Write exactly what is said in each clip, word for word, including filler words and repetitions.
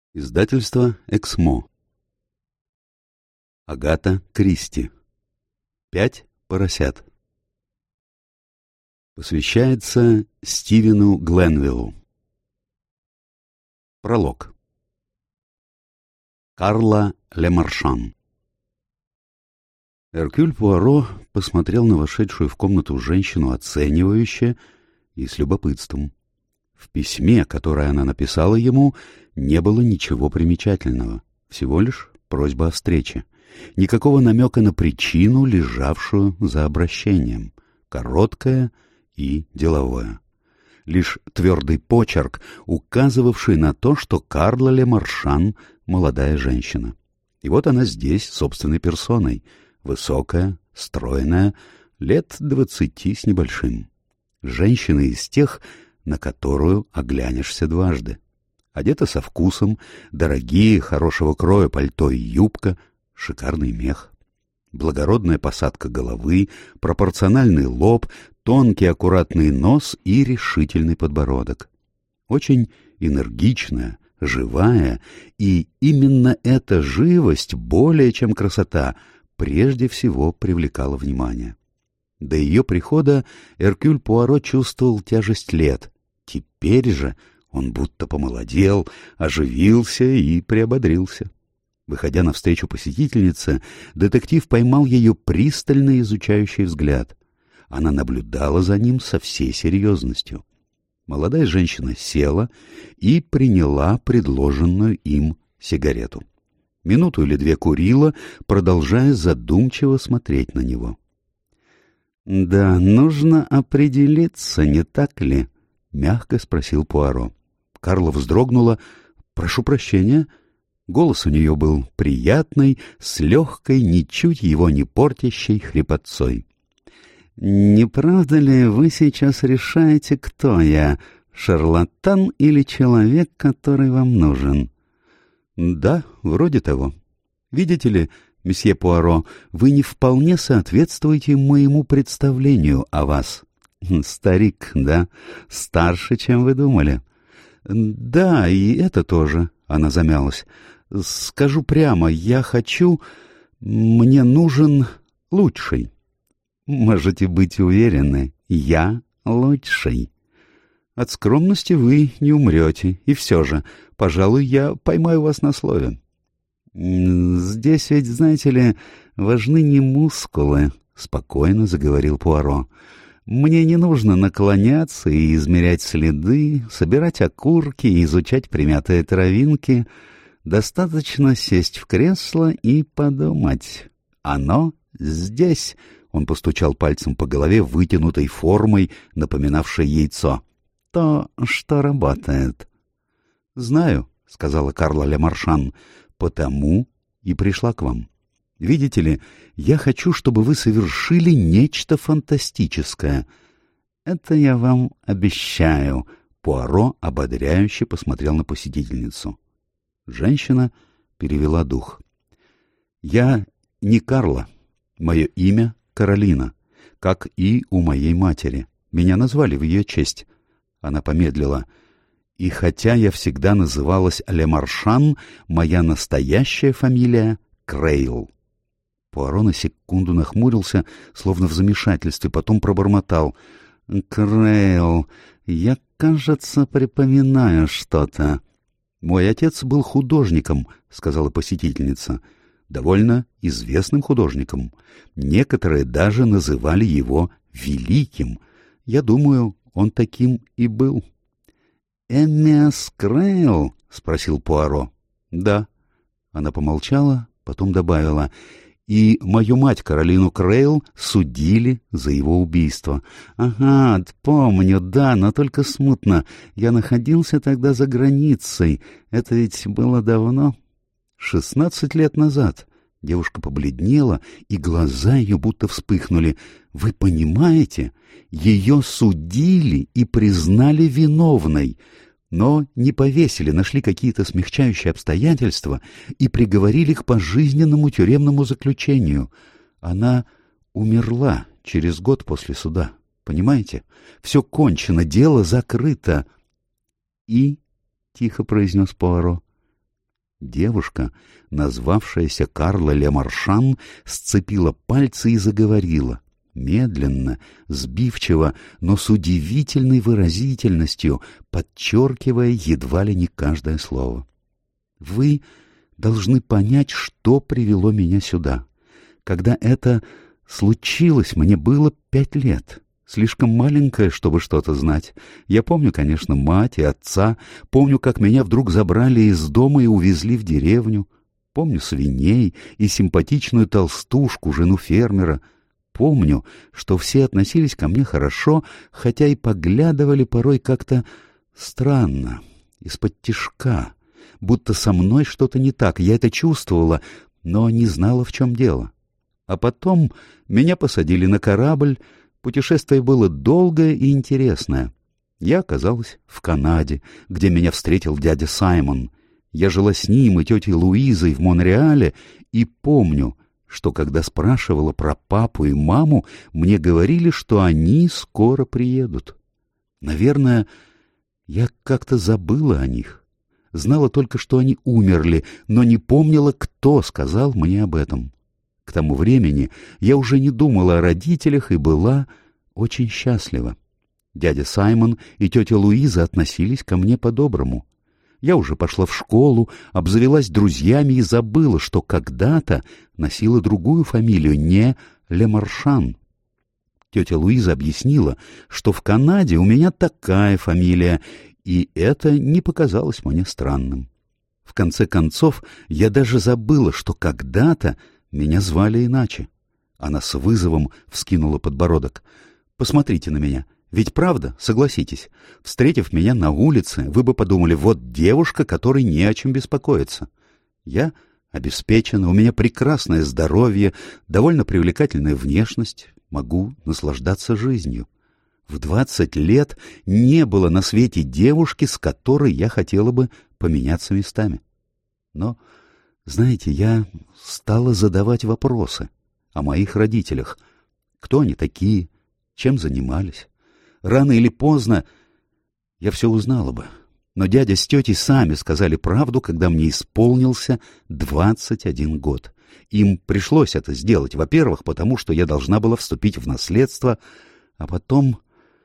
Издательство «Эксмо». Агата Кристи. «Пять поросят». Посвящается Стивену Гленвиллу. Пролог. Карла Лемаршан. Эркюль Пуаро посмотрел на вошедшую в комнату женщину оценивающе и с любопытством. В письме, которое она написала ему, не было ничего примечательного, всего лишь просьба о встрече. Никакого намека на причину, лежавшую за обращением, короткое и деловое. Лишь твердый почерк, указывавший на то, что Карла Лемаршан — молодая женщина. И вот она здесь, собственной персоной, высокая, стройная, лет двадцати с небольшим. Женщина из тех, на которую оглянешься дважды. Одета со вкусом, дорогие, хорошего кроя пальто и юбка, шикарный мех. Благородная посадка головы, пропорциональный лоб, тонкий аккуратный нос и решительный подбородок. Очень энергичная, живая, и именно эта живость, более чем красота, прежде всего привлекала внимание. До ее прихода Эркюль Пуаро чувствовал тяжесть лет. Теперь же он будто помолодел, оживился и приободрился. Выходя навстречу посетительнице, детектив поймал ее пристально изучающий взгляд. Она наблюдала за ним со всей серьезностью. Молодая женщина села и приняла предложенную им сигарету. Минуту или две курила, продолжая задумчиво смотреть на него. «Да, нужно определиться, не так ли?» — мягко спросил Пуаро. Карла вздрогнула. «Прошу прощения». Голос у нее был приятный, с легкой, ничуть его не портящей хрипотцой. «Не правда ли вы сейчас решаете, кто я, шарлатан или человек, который вам нужен?» «Да, вроде того. Видите ли, месье Пуаро, вы не вполне соответствуете моему представлению о вас». «Старик, да? Старше, чем вы думали». «Да, и это тоже», — она замялась. «Скажу прямо, я хочу... Мне нужен лучший». «Можете быть уверены, я лучший». «От скромности вы не умрете, и все же, пожалуй, я поймаю вас на слове». «Здесь ведь, знаете ли, важны не мускулы», — спокойно заговорил Пуаро. «Мне не нужно наклоняться и измерять следы, собирать окурки и изучать примятые травинки. Достаточно сесть в кресло и подумать. Оно здесь». Он постучал пальцем по голове, вытянутой формой, напоминавшей яйцо. «То, что работает». «Знаю», — сказала Карла Лемаршан, — «потому и пришла к вам. Видите ли, я хочу, чтобы вы совершили нечто фантастическое». «Это я вам обещаю», — Пуаро ободряюще посмотрел на посетительницу. Женщина перевела дух. «Я не Карла. Мое имя Каролина, как и у моей матери. Меня назвали в ее честь». Она помедлила. «И хотя я всегда называлась Лемаршан, моя настоящая фамилия Крейл». Пуаро на секунду нахмурился, словно в замешательстве, потом пробормотал. «Крейл, я, кажется, припоминаю что-то». «Мой отец был художником», — сказала посетительница. «Довольно известным художником. Некоторые даже называли его великим. Я думаю, он таким и был». «Эмиас Крейл?» — спросил Пуаро. «Да». Она помолчала, потом добавила. «И мою мать, Каролину Крейл, судили за его убийство». «Ага, помню, да, но только смутно. Я находился тогда за границей. Это ведь было давно?» «Шестнадцать лет назад». Девушка побледнела, и глаза ее будто вспыхнули. «Вы понимаете? Ее судили и признали виновной, но не повесили, нашли какие-то смягчающие обстоятельства и приговорили к пожизненному тюремному заключению. Она умерла через год после суда. Понимаете? Все кончено, дело закрыто». «И?» — тихо произнес Пуаро. Девушка, назвавшаяся Карла Ле Маршан, сцепила пальцы и заговорила. Медленно, сбивчиво, но с удивительной выразительностью, подчеркивая едва ли не каждое слово. «Вы должны понять, что привело меня сюда. Когда это случилось, мне было пять лет. Слишком маленькая, чтобы что-то знать. Я помню, конечно, мать и отца, помню, как меня вдруг забрали из дома и увезли в деревню. Помню свиней и симпатичную толстушку, жену фермера. Помню, что все относились ко мне хорошо, хотя и поглядывали порой как-то странно, из-под тишка, будто со мной что-то не так. Я это чувствовала, но не знала, в чем дело. А потом меня посадили на корабль. Путешествие было долгое и интересное. Я оказалась в Канаде, где меня встретил дядя Саймон. Я жила с ним и тетей Луизой в Монреале, и помню, что когда спрашивала про папу и маму, мне говорили, что они скоро приедут. Наверное, я как-то забыла о них. Знала только, что они умерли, но не помнила, кто сказал мне об этом. К тому времени я уже не думала о родителях и была очень счастлива. Дядя Саймон и тетя Луиза относились ко мне по-доброму. Я уже пошла в школу, обзавелась друзьями и забыла, что когда-то носила другую фамилию, не Ле Маршан. Тетя Луиза объяснила, что в Канаде у меня такая фамилия, и это не показалось мне странным. В конце концов, я даже забыла, что когда-то меня звали иначе. Она с вызовом вскинула подбородок. «Посмотрите на меня. Ведь правда, согласитесь, встретив меня на улице, вы бы подумали, вот девушка, которой не о чем беспокоиться. Я обеспечена, у меня прекрасное здоровье, довольно привлекательная внешность, могу наслаждаться жизнью. В двадцать лет не было на свете девушки, с которой я хотела бы поменяться местами. Но, знаете, я стала задавать вопросы о моих родителях. Кто они такие, чем занимались? Рано или поздно я все узнала бы. Но дядя с тетей сами сказали правду, когда мне исполнился двадцать один год. Им пришлось это сделать, во-первых, потому что я должна была вступить в наследство, а потом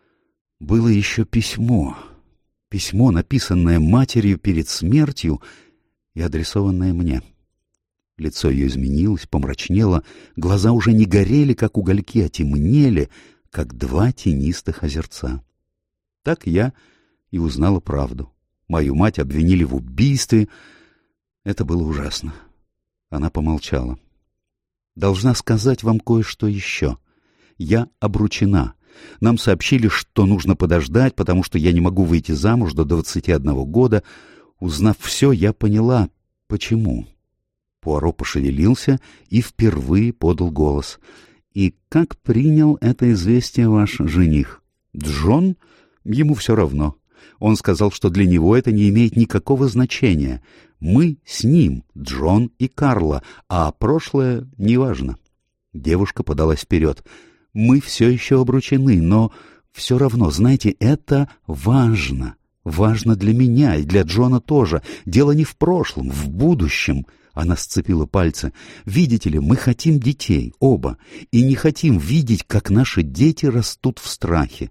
было еще письмо. Письмо, написанное матерью перед смертью и адресованное мне. Лицо ее изменилось, помрачнело, глаза уже не горели, как угольки, а темнели, как два тенистых озерца. Так я и узнала правду. Мою мать обвинили в убийстве. Это было ужасно. Она помолчала. «Должна сказать вам кое-что еще. Я обручена. Нам сообщили, что нужно подождать, потому что я не могу выйти замуж до двадцати одного года. Узнав все, я поняла, почему». Пуаро пошевелился и впервые подал голос. «И как принял это известие ваш жених? Джон? Ему все равно. Он сказал, что для него это не имеет никакого значения. Мы с ним, Джон и Карла, а прошлое неважно». Девушка подалась вперед. «Мы все еще обручены, но все равно, знаете, это важно. Важно для меня и для Джона тоже. Дело не в прошлом, в будущем». Она сцепила пальцы. «Видите ли, мы хотим детей, оба, и не хотим видеть, как наши дети растут в страхе».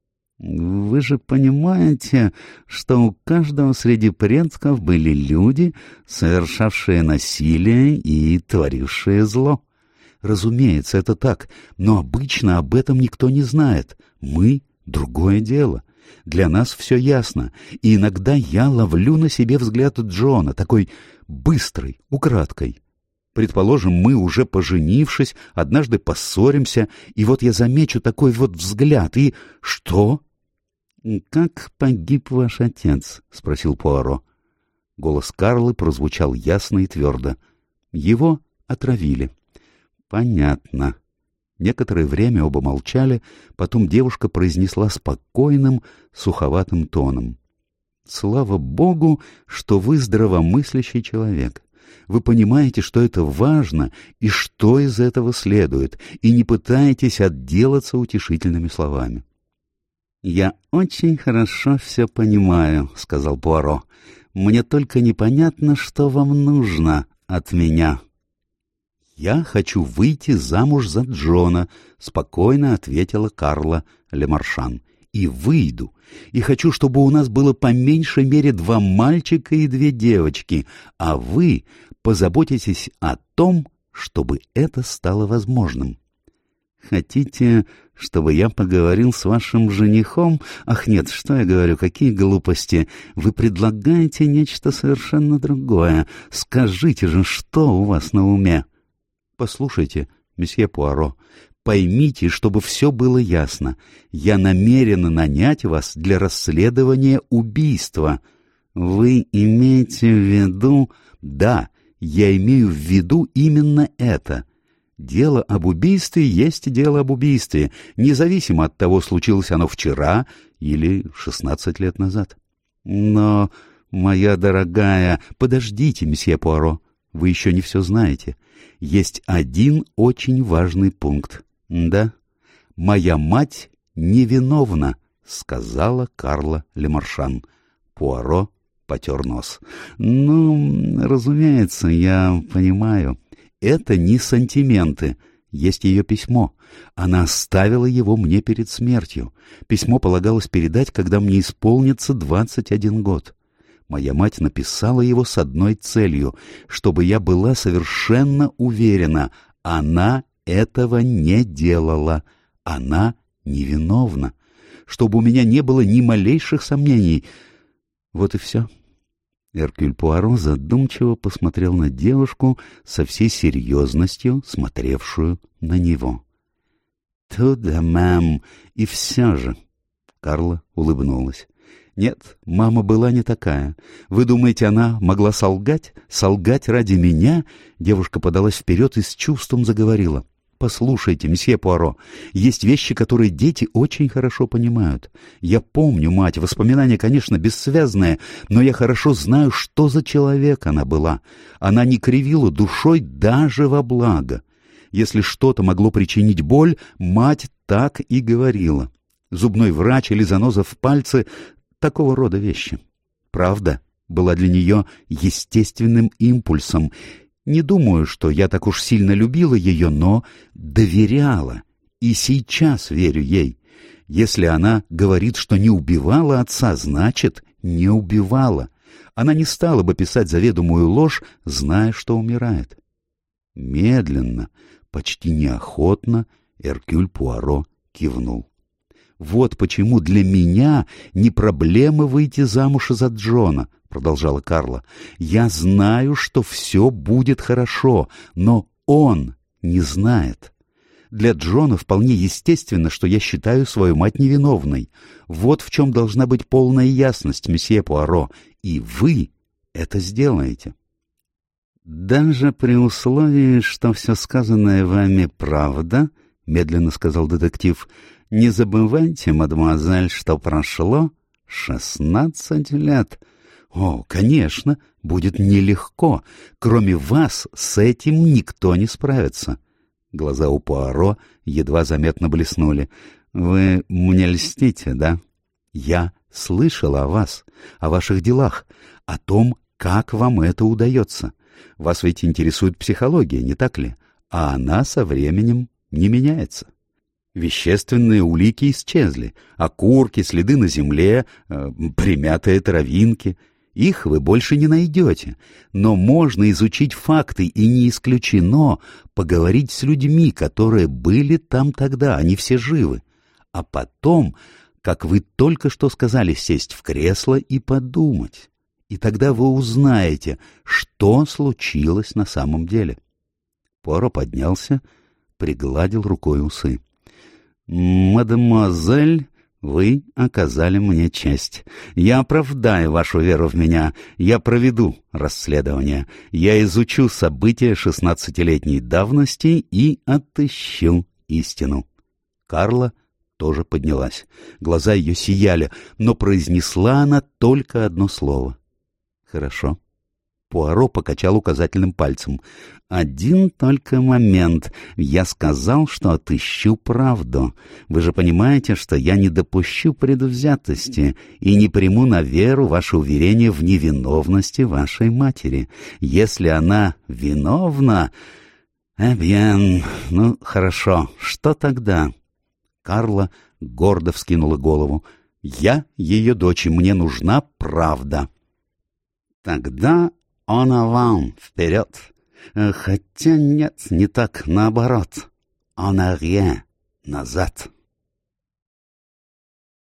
«Вы же понимаете, что у каждого среди предков были люди, совершавшие насилие и творившие зло. Разумеется, это так, но обычно об этом никто не знает. Мы — другое дело. Для нас все ясно, и иногда я ловлю на себе взгляд Джона, такой быстрый, украдкой. Предположим, мы, уже поженившись, однажды поссоримся, и вот я замечу такой вот взгляд, и что?» «Как погиб ваш отец?» — спросил Пуаро. Голос Карлы прозвучал ясно и твердо. «Его отравили». «Понятно». Некоторое время оба молчали, потом девушка произнесла спокойным, суховатым тоном. «Слава Богу, что вы здравомыслящий человек. Вы понимаете, что это важно и что из этого следует, и не пытаетесь отделаться утешительными словами». «Я очень хорошо все понимаю», — сказал Пуаро. Мне только непонятно, что вам нужно от меня». «Я хочу выйти замуж за Джона», — спокойно ответила Карла Лемаршан. «И выйду. И хочу, чтобы у нас было по меньшей мере два мальчика и две девочки, а вы позаботитесь о том, чтобы это стало возможным». «Хотите, чтобы я поговорил с вашим женихом? Ах, нет, что я говорю, какие глупости! Вы предлагаете нечто совершенно другое. Скажите же, что у вас на уме?» «Послушайте, месье Пуаро, поймите, чтобы все было ясно. Я намерен нанять вас для расследования убийства». «Вы имеете в виду...» «Да, я имею в виду именно это. Дело об убийстве есть дело об убийстве, независимо от того, случилось оно вчера или шестнадцать лет назад». «Но, моя дорогая...» «Подождите, месье Пуаро, вы еще не все знаете. Есть один очень важный пункт. Да, моя мать невиновна», — сказала Карла Лемаршан. Пуаро потер нос. «Ну, разумеется, я понимаю. Это не сантименты. Есть ее письмо. Она оставила его мне перед смертью. Письмо полагалось передать, когда мне исполнится двадцать один год. Моя мать написала его с одной целью, чтобы я была совершенно уверена, она этого не делала, она невиновна, чтобы у меня не было ни малейших сомнений. Вот и все». Эркюль Пуаро задумчиво посмотрел на девушку со всей серьезностью, смотревшую на него. «Туда, мам, и все же...» Карла улыбнулась. «Нет, мама была не такая. Вы думаете, она могла солгать? Солгать ради меня?» Девушка подалась вперед и с чувством заговорила. «Послушайте, месье Пуаро, есть вещи, которые дети очень хорошо понимают. Я помню мать, воспоминания, конечно, бессвязные, но я хорошо знаю, что за человек она была. Она не кривила душой даже во благо. Если что-то могло причинить боль, мать так и говорила. Зубной врач или заноза в пальце — такого рода вещи. Правда была для нее естественным импульсом. Не думаю, что я так уж сильно любила ее, но доверяла. И сейчас верю ей. Если она говорит, что не убивала отца, значит, не убивала. Она не стала бы писать заведомую ложь, зная, что умирает». Медленно, почти неохотно Эркюль Пуаро кивнул. «Вот почему для меня не проблема выйти замуж за Джона», — продолжала Карла. «Я знаю, что все будет хорошо, но он не знает. Для Джона вполне естественно, что я считаю свою мать невиновной. Вот в чем должна быть полная ясность, месье Пуаро, и вы это сделаете». «Даже при условии, что все сказанное вами правда, — медленно сказал детектив, — не забывайте, мадемуазель, что прошло шестнадцать лет. О, конечно, будет нелегко. Кроме вас с этим никто не справится». Глаза у Пуаро едва заметно блеснули. «Вы мне льстите, да? Я слышала о вас, о ваших делах, о том, как вам это удается. Вас ведь интересует психология, не так ли? А она со временем не меняется. Вещественные улики исчезли, окурки, следы на земле, э, примятые травинки. Их вы больше не найдете. Но можно изучить факты, и не исключено поговорить с людьми, которые были там тогда, они все живы. А потом, как вы только что сказали, сесть в кресло и подумать. И тогда вы узнаете, что случилось на самом деле». Пуаро поднялся, пригладил рукой усы. «Мадемуазель, вы оказали мне честь. Я оправдаю вашу веру в меня. Я проведу расследование. Я изучу события шестнадцатилетней давности и отыщу истину». Карла тоже поднялась. Глаза ее сияли, но произнесла она только одно слово. «Хорошо». Пуаро покачал указательным пальцем. «Один только момент. Я сказал, что отыщу правду. Вы же понимаете, что я не допущу предвзятости и не приму на веру ваше уверение в невиновности вашей матери. Если она виновна... Эбьен, ну, хорошо, что тогда?» Карла гордо вскинула голову. «Я ее дочь, и мне нужна правда». «Тогда он аван, вперед. Хотя нет, не так, наоборот. Он rien, назад».